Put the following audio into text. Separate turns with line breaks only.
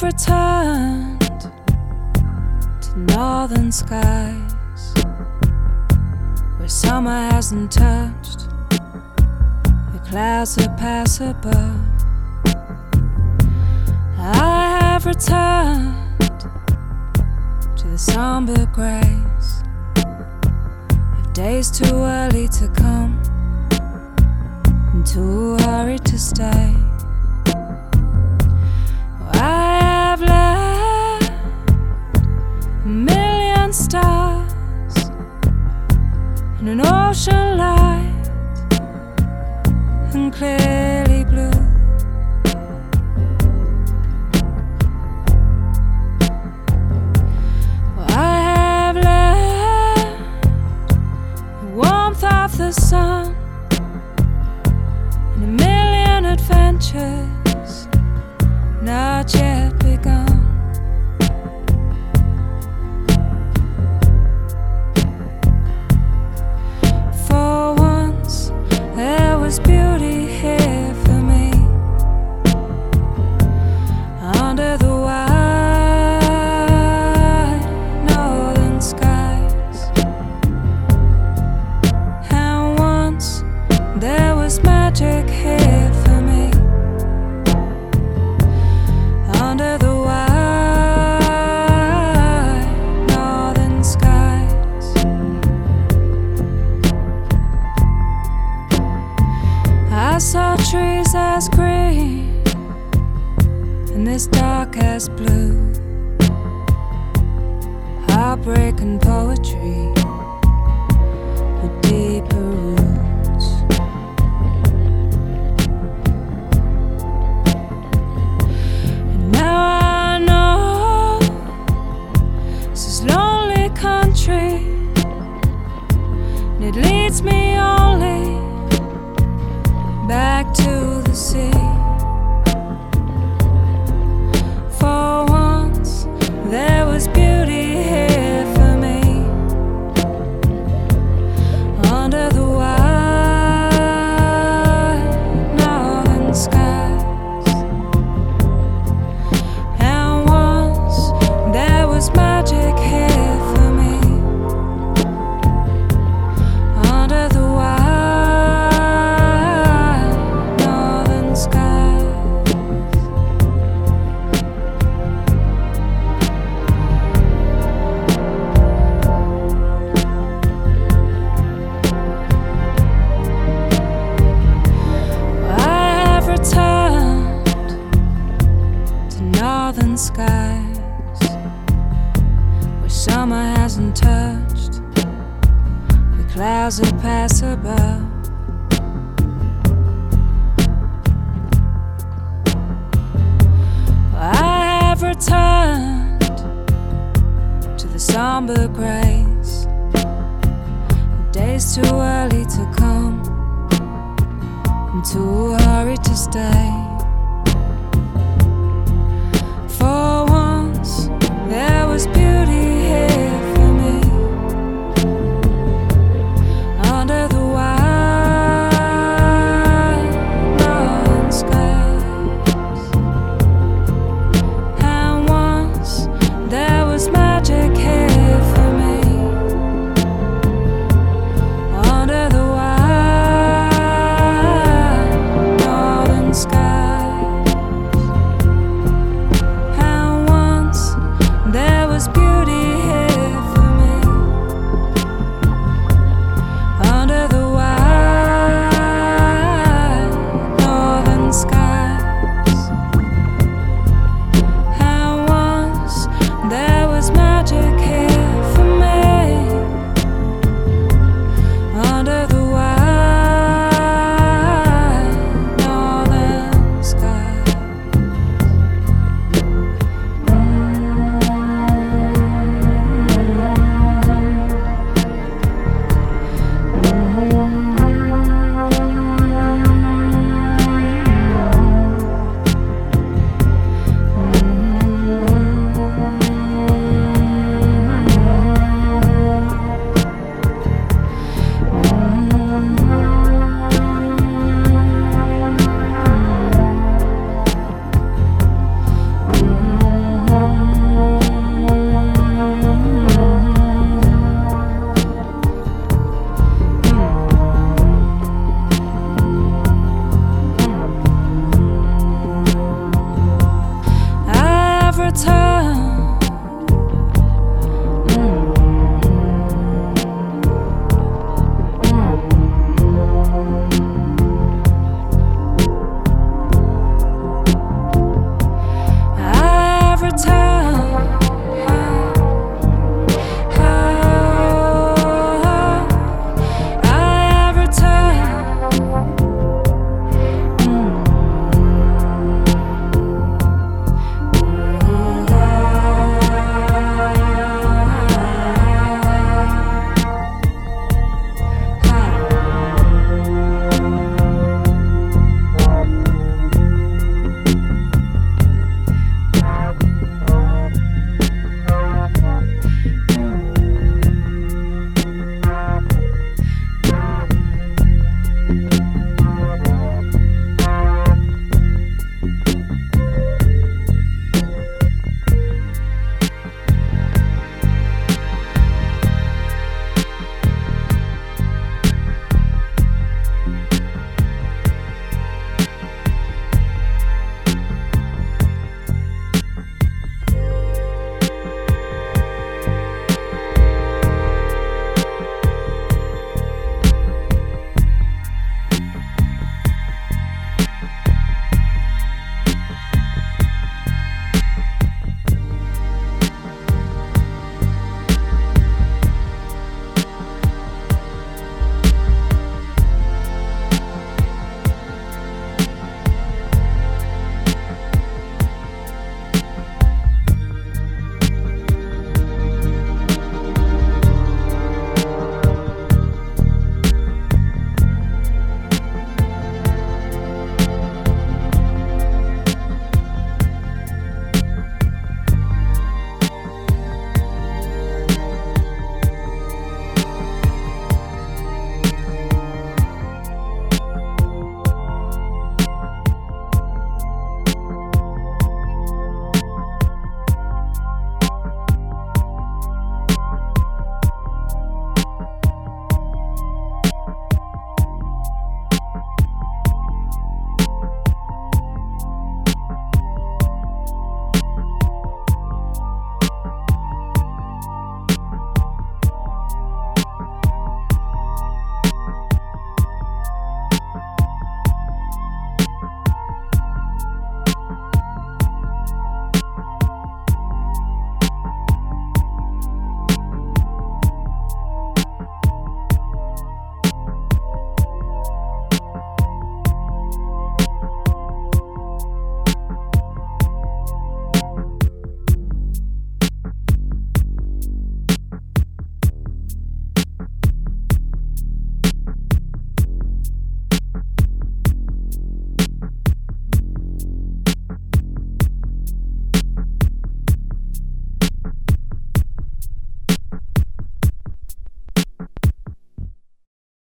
returned to northern skies where summer hasn't touched the clouds that pass above. I have returned to the somber grace of days too early to come and too hurried to stay. I have left a million stars in an ocean light and clearly blue. I have left the warmth of the sun and a million adventures not yet begun. For once there was beauty here for me under the wide northern skies. And once there was magic here for me under the wide northern skies. I saw trees as green and this dark as blue, heartbreak and poetry with deeper roots. And now I know this is lonely country, and it leads me only back to the sea. For once there was beauty here for me under the wide northern skies. And once there was magic here for me under the wide northern skies. I have returned to northern skies where summer hasn't touched the clouds that pass above. I have returned to the somber grace of days too early to come and too hurried to stay.